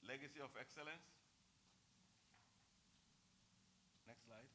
legacy of excellence. Next slide.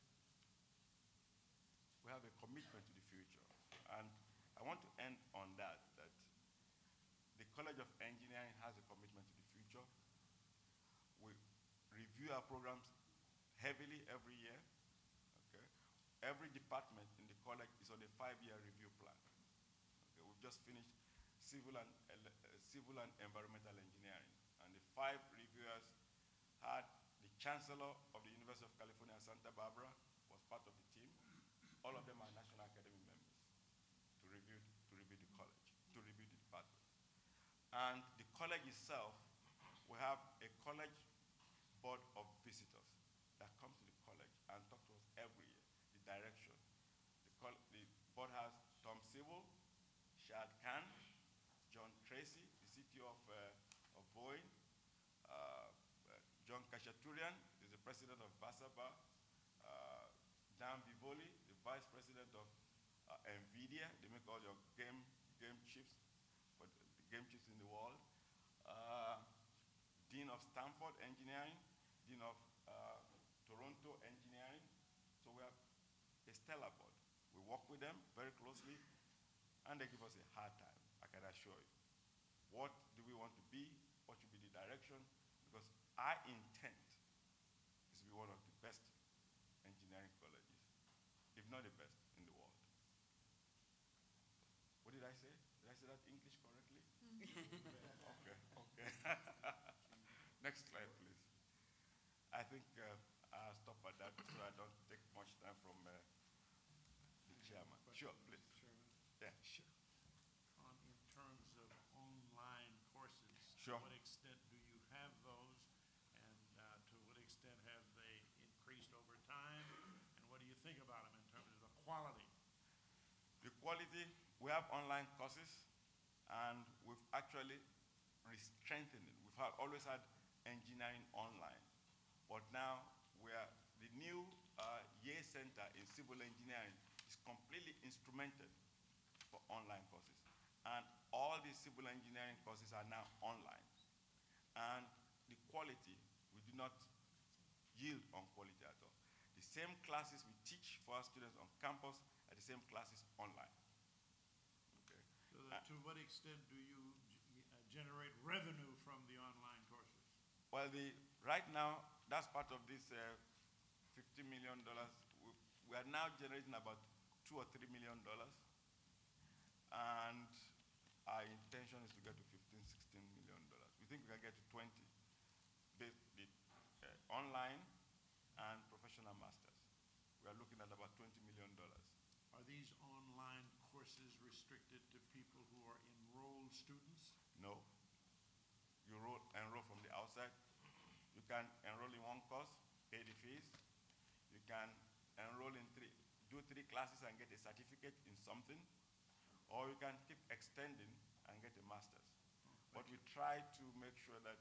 We have a commitment to the future. And I want to end on that the College of Engineering has a commitment to the future. We review our programs heavily every year. Okay? Every department in the college is on a 5-year review plan. Okay? We've just finished civil and environmental engineering. And the 5 reviewers had the Chancellor of the University of California, Santa Barbara, was part of the team. All of them are National Academy members to review the college, to review the department. And the college itself, we have a college board of visitors that come to the college and talk to us every year, the direction. The board has Tom Sewell, Shad Khan, John Tracy, the CTO of Boeing, John Kachaturian is the president of Vasaba, Dan Vivoli, the vice president of NVIDIA. They make all your game chips, for the game chips in the world. Dean of Stanford Engineering, Dean of Toronto Engineering. So we have a stellar board. We work with them very closely, and they give us a hard time, I can assure you. What do we want to be? What should be the direction? Because our intent is to be one of the best engineering colleges, if not the best in the world. What did I say? Did I say that English correctly? Okay. Next slide, please. I think I'll stop at that so I don't take much time from the chairman. Sure, please. Chairman? Yeah, sure. In terms of online courses, Sure. to what extent do you have those, and to what extent have they increased over time, and what do you think about them in terms of the quality? The quality, we have online courses, and we've actually strengthened it. We've always had engineering online, but now the new Yale Center in Civil Engineering is completely instrumented for online courses. And all the civil engineering courses are now online. And the quality, we do not yield on quality at all. The same classes we teach for our students on campus are the same classes online. Okay. So to what extent do you generate revenue from the online courses? Well, right now, that's part of this $50 million. We are now generating about $2 or $3 million. And our intention is to get to $15, $16 million. We think we can get to 20, online and professional masters. We are looking at about $20 million. Are these online courses restricted to people who are enrolled students? No. You enroll from the outside. You can enroll in one course, pay the fees. You can enroll in do 3 classes and get a certificate in something. Or you can keep extending and get a master's. But we try to make sure that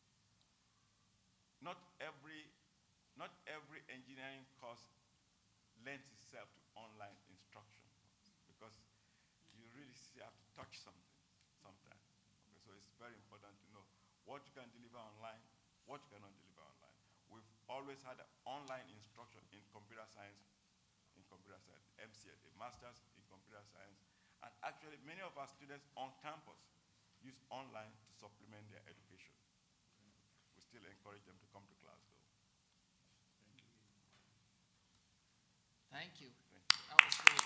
not every engineering course lends itself to online instruction, because you really have to touch something sometimes. Okay, so it's very important to know what you can deliver online, what you cannot deliver online. We've always had online instruction in computer science, MCS, a master's in computer science. And actually, many of our students on campus use online to supplement their education. We still encourage them to come to class, though. Thank you. Thank you. That was great.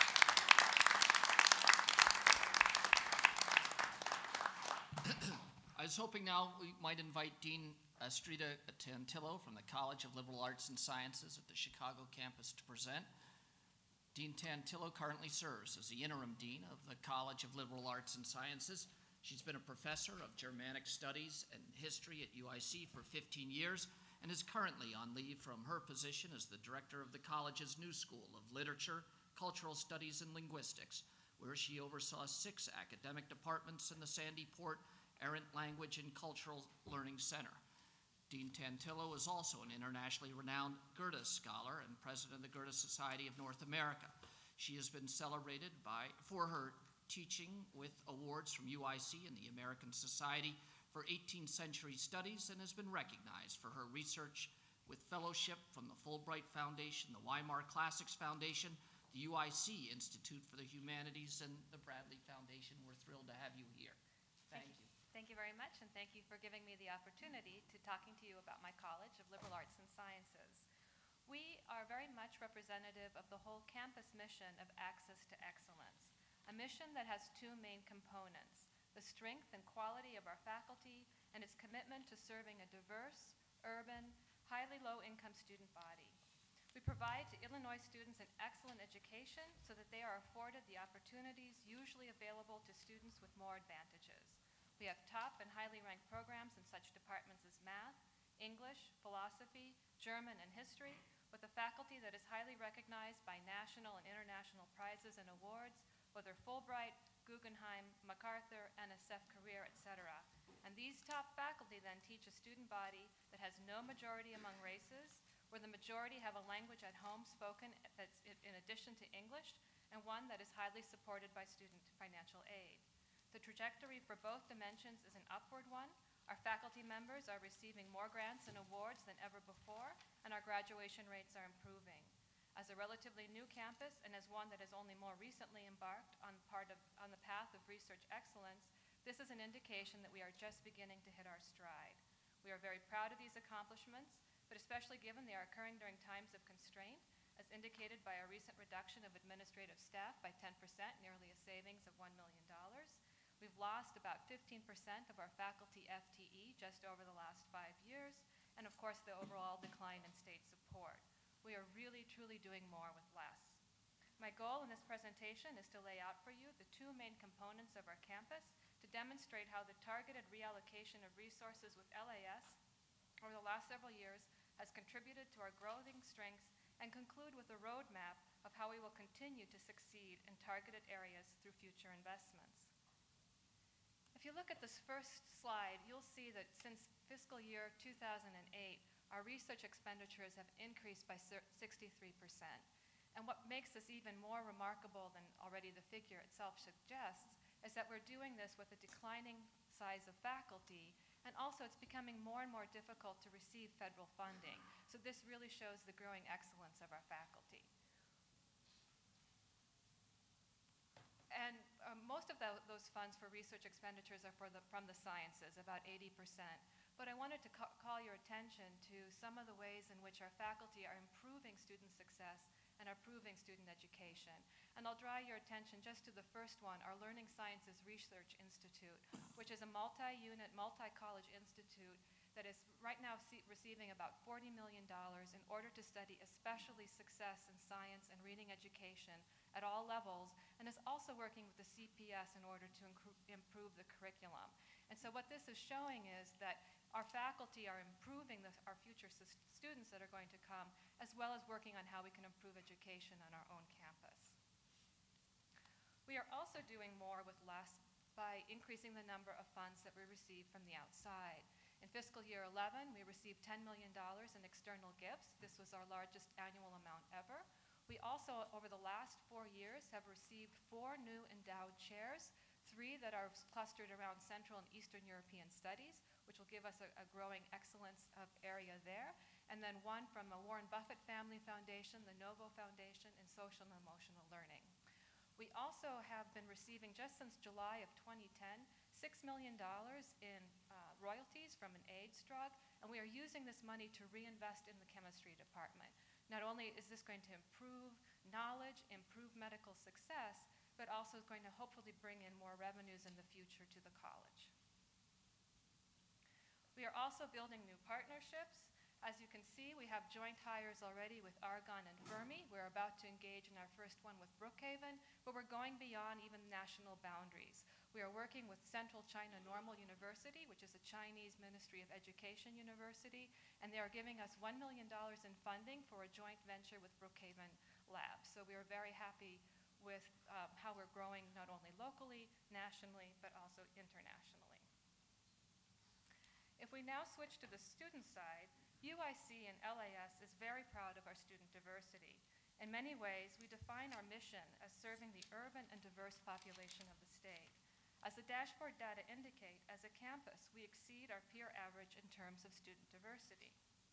I was hoping now we might invite Dean Astrida Tantillo from the College of Liberal Arts and Sciences at the Chicago campus to present. Dean Tantillo currently serves as the interim dean of the College of Liberal Arts and Sciences. She's been a professor of Germanic Studies and History at UIC for 15 years and is currently on leave from her position as the director of the college's new School of Literature, Cultural Studies, and Linguistics, where she oversaw 6 academic departments in the Sandy Port Errant Language and Cultural Learning Center. Dean Tantillo is also an internationally renowned Goethe scholar and president of the Goethe Society of North America. She has been celebrated for her teaching with awards from UIC and the American Society for 18th century studies and has been recognized for her research with fellowship from the Fulbright Foundation, the Weimar Classics Foundation, the UIC Institute for the Humanities, and the Bradley Foundation. We're thrilled to have you here. Thank you. Thank you very much, and thank you for giving me the opportunity to talking to you about my College of Liberal Arts and Sciences. We are very much representative of the whole campus mission of Access to Excellence, a mission that has two main components: the strength and quality of our faculty and its commitment to serving a diverse, urban, highly low-income student body. We provide to Illinois students an excellent education so that they are afforded the opportunities usually available to students with more advantages. We have top and highly ranked programs in such departments as math, English, philosophy, German, and history, with a faculty that is highly recognized by national and international prizes and awards, whether Fulbright, Guggenheim, MacArthur, NSF Career, etc. And these top faculty then teach a student body that has no majority among races, where the majority have a language at home spoken that's in addition to English, and one that is highly supported by student financial aid. The trajectory for both dimensions is an upward one. Our faculty members are receiving more grants and awards than ever before, and our graduation rates are improving. As a relatively new campus, and as one that has only more recently embarked on the path of research excellence, this is an indication that we are just beginning to hit our stride. We are very proud of these accomplishments, but especially given they are occurring during times of constraint, as indicated by our recent reduction of administrative staff by 10%, nearly a savings of $1 million. We've lost about 15% of our faculty FTE just over the last 5 years, and of course the overall decline in state support. We are really, truly doing more with less. My goal in this presentation is to lay out for you the two main components of our campus to demonstrate how the targeted reallocation of resources with LAS over the last several years has contributed to our growing strengths, and conclude with a roadmap of how we will continue to succeed in targeted areas through future investments. If you look at this first slide, you'll see that since fiscal year 2008, our research expenditures have increased by 63%. And what makes this even more remarkable than already the figure itself suggests is that we're doing this with a declining size of faculty, and also it's becoming more and more difficult to receive federal funding. So this really shows the growing excellence of our faculty. And most of those funds for research expenditures are from the sciences, about 80%. But I wanted to call your attention to some of the ways in which our faculty are improving student success and are improving student education. And I'll draw your attention just to the first one, our Learning Sciences Research Institute, which is a multi-unit, multi-college institute that is right now receiving about $40 million in order to study especially success in science and reading education at all levels, and is also working with the CPS in order to improve the curriculum. And so what this is showing is that our faculty are improving our future students that are going to come, as well as working on how we can improve education on our own campus. We are also doing more with less by increasing the number of funds that we receive from the outside. In fiscal year 11, we received $10 million in external gifts. This was our largest annual amount ever. We also, over the last 4 years, have received 4 new endowed chairs, 3 that are clustered around Central and Eastern European studies, which will give us a growing excellence of area there, and then 1 from the Warren Buffett Family Foundation, the Novo Foundation, in social and emotional learning. We also have been receiving, just since July of 2010, $6 million in royalties from an AIDS drug, and we are using this money to reinvest in the chemistry department. Not only is this going to improve knowledge, improve medical success, but also going to hopefully bring in more revenues in the future to the college. We are also building new partnerships. As you can see, we have joint hires already with Argonne and Fermi. We're about to engage in our first one with Brookhaven, but we're going beyond even national boundaries. We are working with Central China Normal University, which is a Chinese Ministry of Education university, and they are giving us $1 million in funding for a joint venture with Brookhaven Labs. So we are very happy with how we're growing not only locally, nationally, but also internationally. If we now switch to the student side, UIC and LAS is very proud of our student diversity. In many ways, we define our mission as serving the urban and diverse population of the state. As the dashboard data indicate, as a campus, we exceed our peer average in terms of student diversity.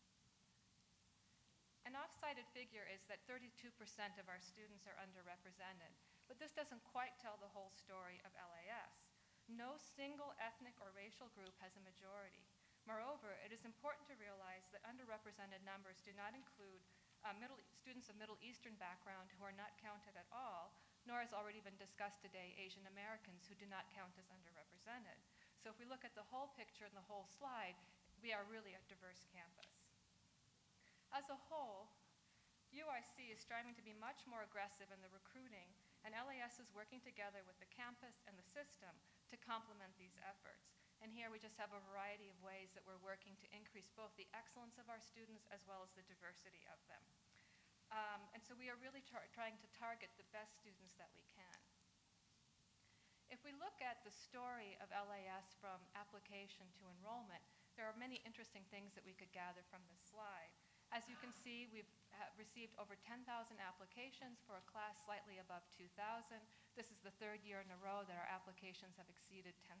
An oft-cited figure is that 32% of our students are underrepresented, but this doesn't quite tell the whole story of LAS. No single ethnic or racial group has a majority. Moreover, it is important to realize that underrepresented numbers do not include students of Middle Eastern background who are not counted at all, nor, as already been discussed today, Asian Americans who do not count as underrepresented. So if we look at the whole picture and the whole slide, we are really a diverse campus. As a whole, UIC is striving to be much more aggressive in the recruiting, and LAS is working together with the campus and the system to complement these efforts. And here we just have a variety of ways that we're working to increase both the excellence of our students as well as the diversity of them. And so we are really trying to target the best students that we can. If we look at the story of LAS from application to enrollment, there are many interesting things that we could gather from this slide. As you can see, we've received over 10,000 applications for a class slightly above 2,000. This is the third year in a row that our applications have exceeded 10,000.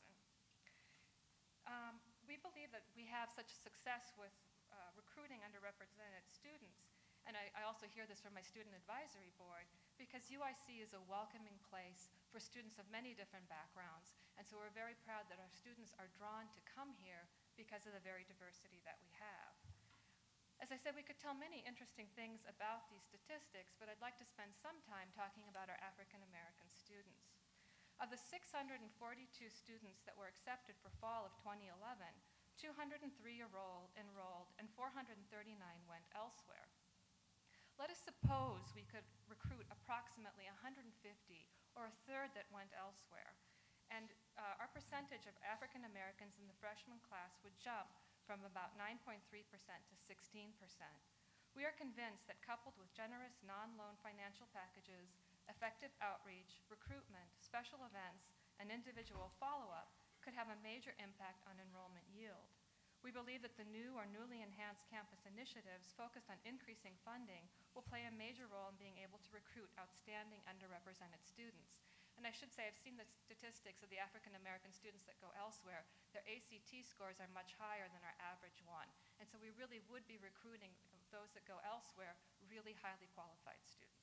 We believe that we have such success with recruiting underrepresented students, and I also hear this from my student advisory board, because UIC is a welcoming place for students of many different backgrounds, and so we're very proud that our students are drawn to come here because of the very diversity that we have. As I said, we could tell many interesting things about these statistics, but I'd like to spend some time talking about our African American students. Of the 642 students that were accepted for fall of 2011, 203 enrolled and 439 went elsewhere. Let us suppose we could recruit approximately 150, or a third that went elsewhere, and our percentage of African Americans in the freshman class would jump from about 9.3% to 16%. We are convinced that coupled with generous non-loan financial packages, effective outreach, recruitment, special events, and individual follow-up could have a major impact on enrollment yield. We believe that the new or newly enhanced campus initiatives focused on increasing funding will play a major role in being able to recruit outstanding underrepresented students. And I should say, I've seen the statistics of the African American students that go elsewhere. Their ACT scores are much higher than our average one. And so we really would be recruiting those that go elsewhere really highly qualified students.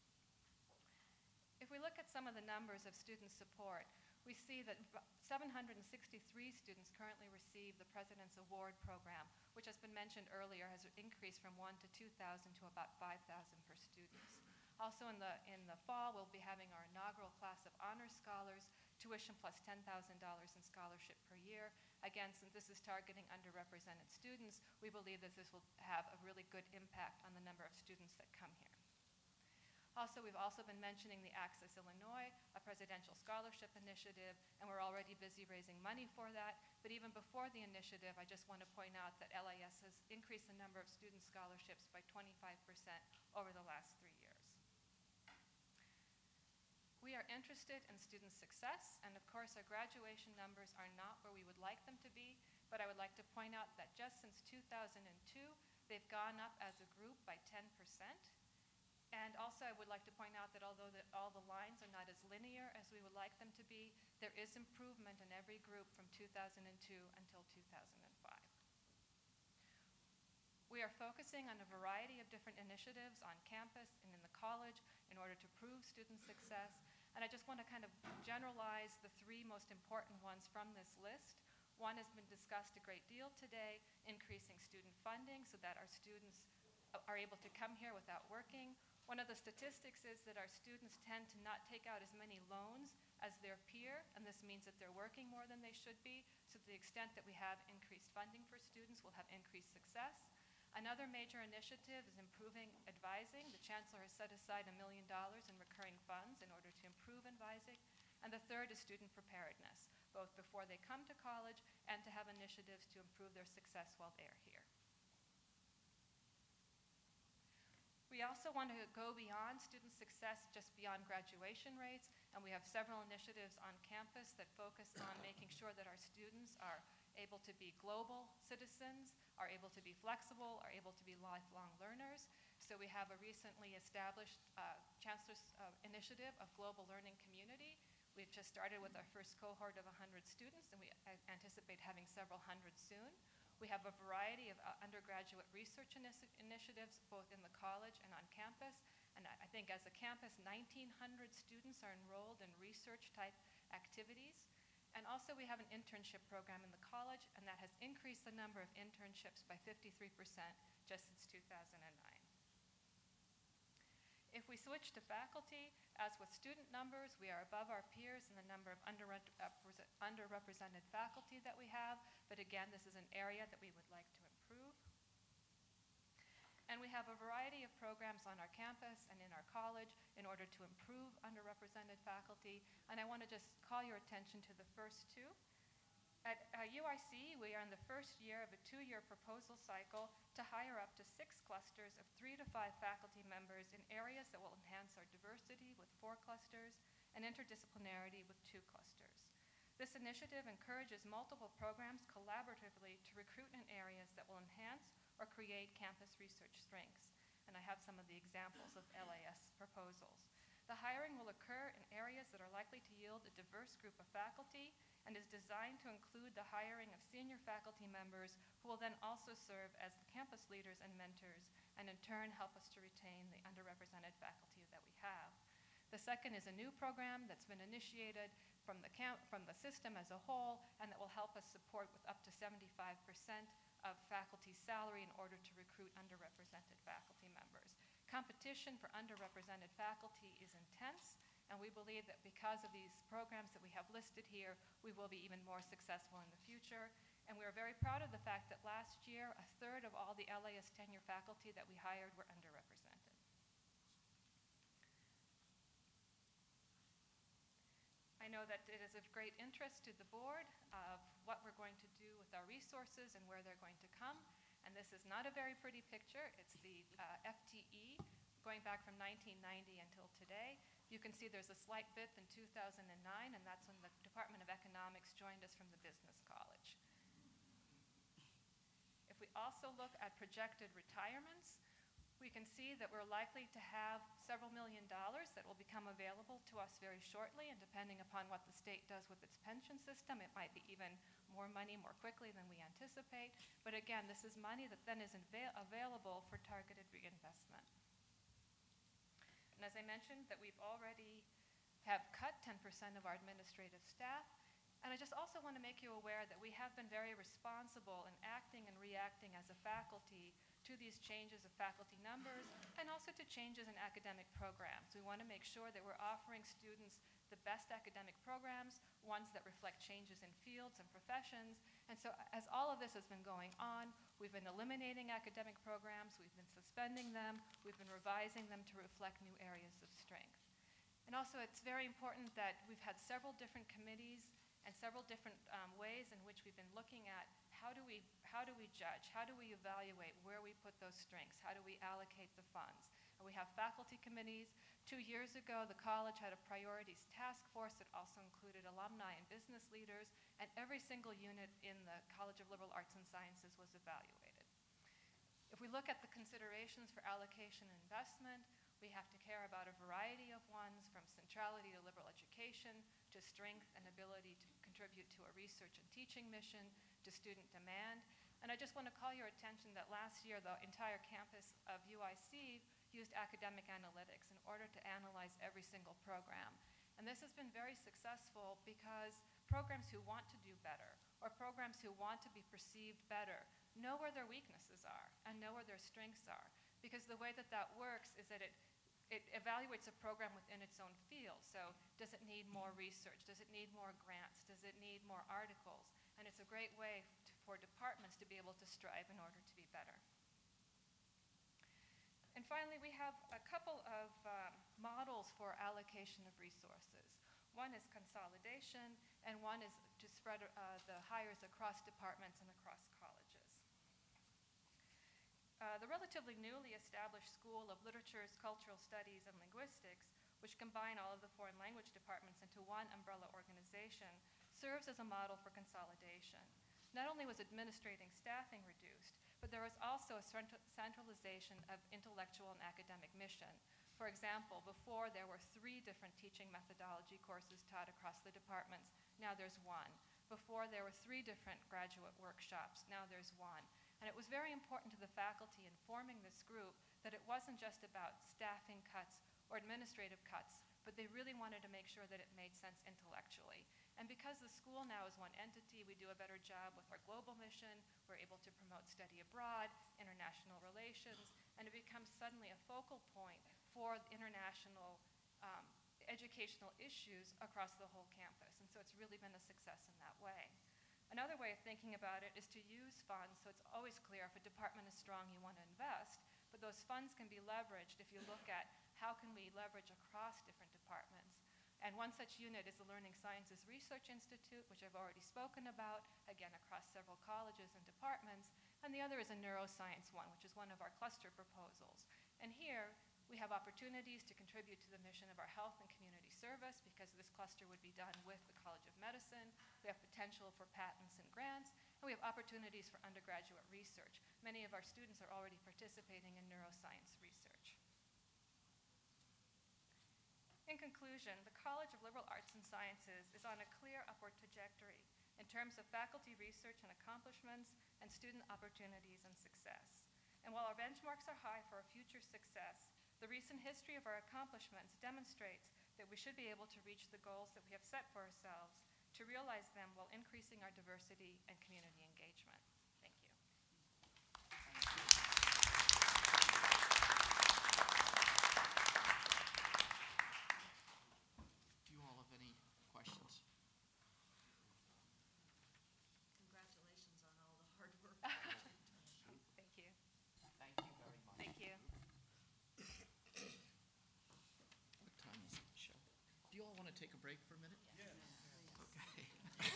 If we look at some of the numbers of student support, we see that 763 students currently receive the President's Award Program, which has been mentioned earlier has increased from 1 to 2,000 to about 5,000 per students. Also in the fall, we'll be having our inaugural class of honors scholars, tuition plus $10,000 in scholarship per year. Again, since this is targeting underrepresented students, we believe that this will have a really good impact on the number of students that come here. Also, we've also been mentioning the Access Illinois, a presidential scholarship initiative, and we're already busy raising money for that. But even before the initiative, I just want to point out that LAS has increased the number of student scholarships by 25% over the last 3 years. We are interested in student success, and of course, our graduation numbers are not where we would like them to be, but I would like to point out that just since 2002, they've gone up as a group by 10%. And also, I would like to point out that although all the lines are not as linear as we would like them to be, there is improvement in every group from 2002 until 2005. We are focusing on a variety of different initiatives on campus and in the college in order to prove student success. And I just want to kind of generalize the three most important ones from this list. One has been discussed a great deal today, increasing student funding so that our students are able to come here without working. One of the statistics is that our students tend to not take out as many loans as their peer, and this means that they're working more than they should be. So to the extent that we have increased funding for students, we'll have increased success. Another major initiative is improving advising. The Chancellor has set aside $1 million in recurring funds in order to improve advising. And the third is student preparedness, both before they come to college and to have initiatives to improve their success while they're here. We also want to go beyond student success, just beyond graduation rates, and we have several initiatives on campus that focus on making sure that our students are able to be global citizens, are able to be flexible, are able to be lifelong learners. So we have a recently established Chancellor's initiative of Global Learning Community, We've just started with our first cohort of 100 students, and we anticipate having several hundred soon. We have a variety of undergraduate research initiatives, both in the college and on campus. And I think as a campus, 1,900 students are enrolled in research-type activities. And also we have an internship program in the college, and that has increased the number of internships by 53% just since 2009. If we switch to faculty, as with student numbers, we are above our peers in the number of underrepresented faculty that we have. But again, this is an area that we would like to improve. And we have a variety of programs on our campus and in our college in order to improve underrepresented faculty. And I want to just call your attention to the first two. At UIC, we are in the first year of a 2-year proposal cycle to hire up to 6 clusters of 3 to 5 faculty members in areas that will enhance our diversity with 4 clusters and interdisciplinarity with 2 clusters. This initiative encourages multiple programs collaboratively to recruit in areas that will enhance or create campus research strengths. And I have some of the examples of LAS proposals. The hiring will occur in areas that are likely to yield a diverse group of faculty and is designed to include the hiring of senior faculty members who will then also serve as the campus leaders and mentors and in turn help us to retain the underrepresented faculty that we have. The second is a new program that's been initiated from the system as a whole and that will help us support with up to 75% of faculty salary in order to recruit underrepresented faculty members. Competition for underrepresented faculty is intense, and we believe that because of these programs that we have listed here, we will be even more successful in the future. And we are very proud of the fact that last year, 1/3 of all the LAS tenure faculty that we hired were underrepresented. I know that it is of great interest to the board of what we're going to do with our resources and where they're going to come. And this is not a very pretty picture. It's the FTE going back from 1990 until today. You can see there's a slight dip in 2009, and that's when the Department of Economics joined us from the Business College. If we also look at projected retirements, we can see that we're likely to have several $1,000,000 that will become available to us very shortly, and depending upon what the state does with its pension system, it might be even more money more quickly than we anticipate. But again, this is money that then is available for targeted reinvestment. And as I mentioned, that we've already have cut 10% of our administrative staff. And I just also want to make you aware that we have been very responsible in acting and reacting as a faculty to these changes of faculty numbers and also to changes in academic programs. We want to make sure that we're offering students the best academic programs, ones that reflect changes in fields and professions. And so as all of this has been going on, we've been eliminating academic programs, we've been suspending them, we've been revising them to reflect new areas of strength. And also it's very important that we've had several different committees and several different ways in which we've been looking at how do we judge, how do we evaluate where we put those strengths, how do we allocate the funds. And we have faculty committees. 2 years ago, the college had a priorities task force that also included alumni and business leaders, and every single unit in the College of Liberal Arts and Sciences was evaluated. If we look at the considerations for allocation and investment, we have to care about a variety of ones, from centrality to liberal education, to strength and ability to contribute to a research and teaching mission, to student demand. And I just want to call your attention that last year the entire campus of UIC used academic analytics in order to analyze every single program. And this has been very successful because programs who want to do better or programs who want to be perceived better know where their weaknesses are and know where their strengths are. Because the way that that works is that it evaluates a program within its own field. So does it need more research? Does it need more grants? Does it need more articles? And it's a great way for departments to be able to strive in order to be better. And finally, we have a couple of models for allocation of resources. One is consolidation, and one is to spread the hires across departments and across colleges. The relatively newly established School of Literatures, Cultural Studies, and Linguistics, which combine all of the foreign language departments into one umbrella organization, serves as a model for consolidation. Not only was administrating staffing reduced, but there was also a centralization of intellectual and academic mission. For example, before there were 3 different teaching methodology courses taught across the departments. Now there's 1. Before there were 3 different graduate workshops. Now there's 1. And it was very important to the faculty in forming this group that it wasn't just about staffing cuts or administrative cuts, but they really wanted to make sure that it made sense intellectually. And because the school now is one entity, we do a better job with our global mission. We're able to promote study abroad, international relations, and it becomes suddenly a focal point for international educational issues across the whole campus. And so it's really been a success in that way. Another way of thinking about it is to use funds, so it's always clear if a department is strong, you want to invest, but those funds can be leveraged if you look at how can we leverage across different departments. And one such unit is the Learning Sciences Research Institute, which I've already spoken about, again, across several colleges and departments. And the other is a neuroscience one, which is one of our cluster proposals. And here, we have opportunities to contribute to the mission of our health and community service because this cluster would be done with the College of Medicine. We have potential for patents and grants, and we have opportunities for undergraduate research. Many of our students are already participating in neuroscience research. In conclusion, the College of Liberal Arts and Sciences is on a clear upward trajectory in terms of faculty research and accomplishments and student opportunities and success. And while our benchmarks are high for our future success, the recent history of our accomplishments demonstrates that we should be able to reach the goals that we have set for ourselves, to realize them while increasing our diversity and community engagement. Thank you. Do you all have any questions? Congratulations on all the hard work. Thank you. Thank you very much. Thank you. What time is it, Michelle? Do you all want to take a break for a minute? Yes. Okay.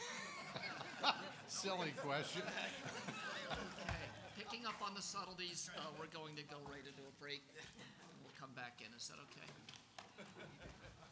Silly question. Okay. Picking up on the subtleties, we're going to go right into a break. We'll come back in. Is that okay?